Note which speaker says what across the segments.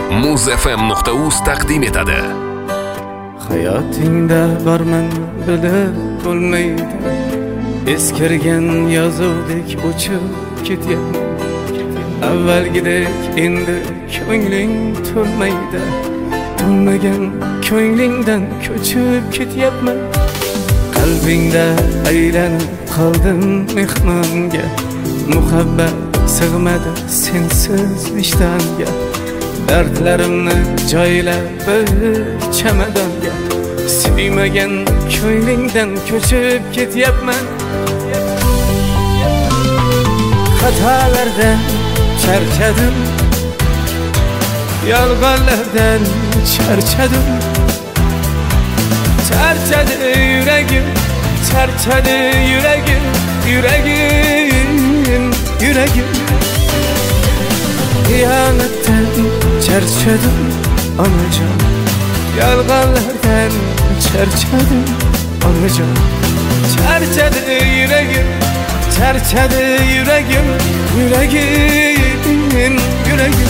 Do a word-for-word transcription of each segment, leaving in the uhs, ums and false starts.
Speaker 1: muz f m nuqta uz taqdim etadi.
Speaker 2: Hayotingda borman bilib bo'lmaydi, eskirgan yozuvdek o'chib ketyapman. Avvalgidek endi ko'ngling to'lmaydi, to'lmagan ko'nglingdan ko'chib ketyapman. Qalbingda aylanib qoldim mehmonga, muhabbat sig'madi sensiz vijdonga. Dardlarimni joylab bir chamadonga, suymagan ko'nglingdan ko'chib ketyapman. Xatolardan charchadim, yolg'onlardan charchadim. Charchadi yuragim, charchadi yuragim, yuragim, yuragim. Xiyonatdan charchadim onajon, yolg'onlardan charchadim onajon. Charchadi yuragim, charchadi yuragim, yuragim, yuragim.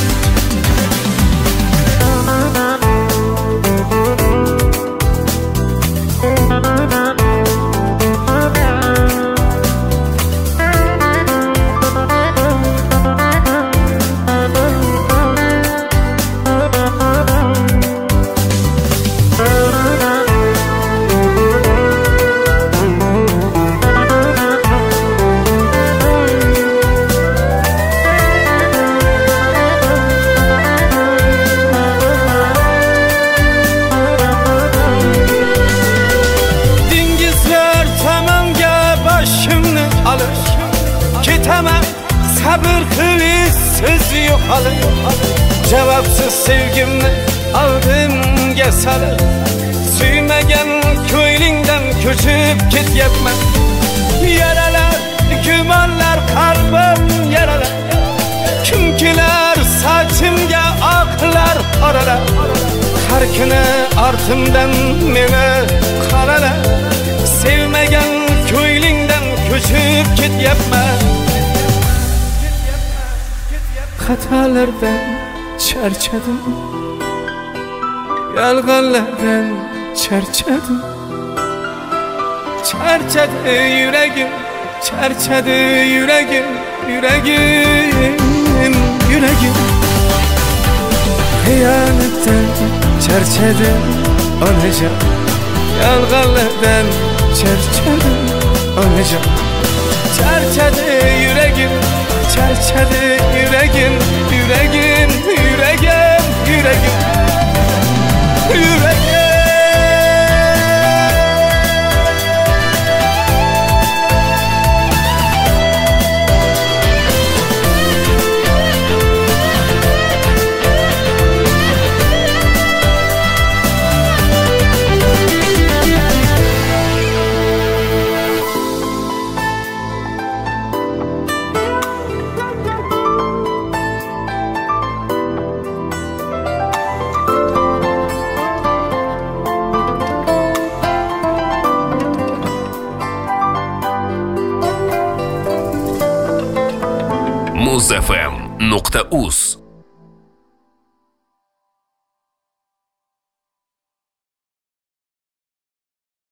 Speaker 2: Ketemem sabır kılıç sözü yok halı. Cevapsız sevgimle aldım gesalı. Suymagan ko'ylingdan ko'chib ketyapman. Yaralar, gumonlar qalbim yaralar. Kim kelar sochimga oqlar oralar. Har kuni ortimdan meni qaralar. Sevmagan ko'ylingdan ko'chib ketyapman. Xatolardan charchadim, yolg'onlardan charchadim. Charchadi yuragim, charchadi yuragim, yuragim, yuragim. Xiyonatdan charchadim onajon, yolg'onlardan charchadim onajon. Charchadi yuragim, charchadi yuragim, yuragim, yuragim, yuragim, yuragim.
Speaker 1: muz f m nuqta uz